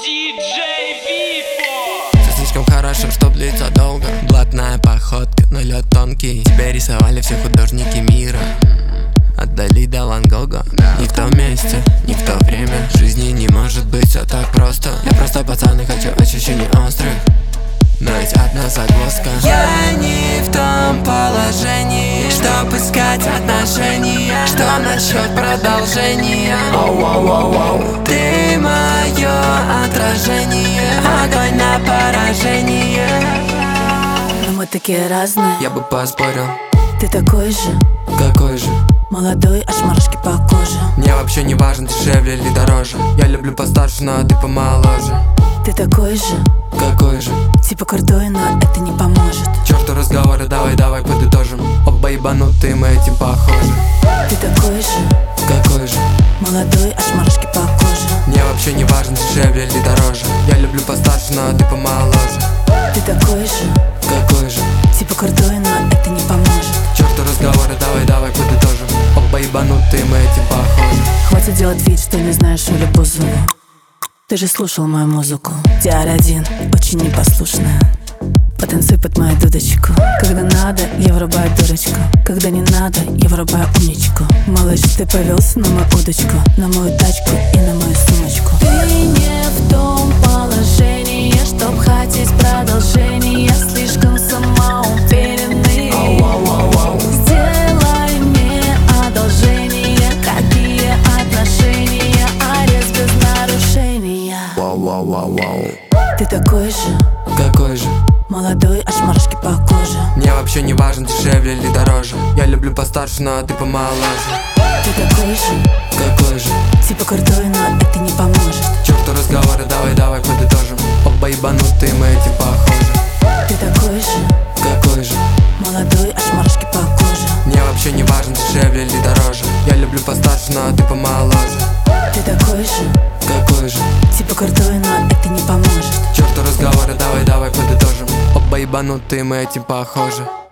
Диджей Випо. Все слишком хорошо, чтоб длиться долго. Блатная походка, но лед тонкий. Тебя рисовали все художники мира. Отдали до Ван Гога. Не в том месте, не в то время. В жизни не может быть все так просто. Я просто пацан и хочу ощущений острых. Но есть одна загвоздка. Я не в том положении, чтоб искать отношения. Что насчет продолжения? Ты мое отражение, огонь на поражение. Но мы такие разные. Я бы поспорил. Ты такой же, Какой же? молодой, аж мурашки по коже. Мне вообще не важно, дешевле или дороже. Я люблю постарше, но ты помоложе. Ты такой же, Какой же? типа крутой, но это не поможет. Чёрту разговоры, давай подытожим. Оба ебанутые, мы этим похожи. Ты такой же, Какой же? молодой, аж мурашки по коже. Мне вообще не важно, дешевле или дороже. Я люблю постарше, но ты помоложе. Ты такой же, Какой же? типа крутой, но это не поможет. Чёрту разговоры, давай подытожим. Оба ебанутые, мы этим похожи. Хватит делать вид, что не знаешь Олю Бузову. Ты же слушал мою музыку. DR1, очень непослушная. Потанцуй под мою дудочку. Когда надо, я врубаю дурочку. Когда не надо, я врубаю умничку. Малыш, ты повелся на мою удочку, на мою тачку и на мою сумочку. Ты не в том положении, чтоб хотеть продолжения. Слишком самоуверенный. Сделай мне одолжение. Какие отношения? Арест без нарушения. Ты такой же, Какой же? молодой, аж мурашки по коже. Мне вообще не важно, дешевле или дороже. Я люблю постарше, но ты помоложе. Ты такой же, Какой же? типа крутой, но это не поможет. Чёрту разговоры, давай подытожим. Оба ебанутые, мы этим похожи. Ты такой же, Какой же? молодой, аж мурашки по коже. Мне вообще не важно, дешевле или дороже. Я люблю постарше, но ты помоложе. Ты такой же, Какой же? типа крутой, но это не поможет. Чёрту разговоры, давай подытожим. Оба ебанутые, мы этим похожи.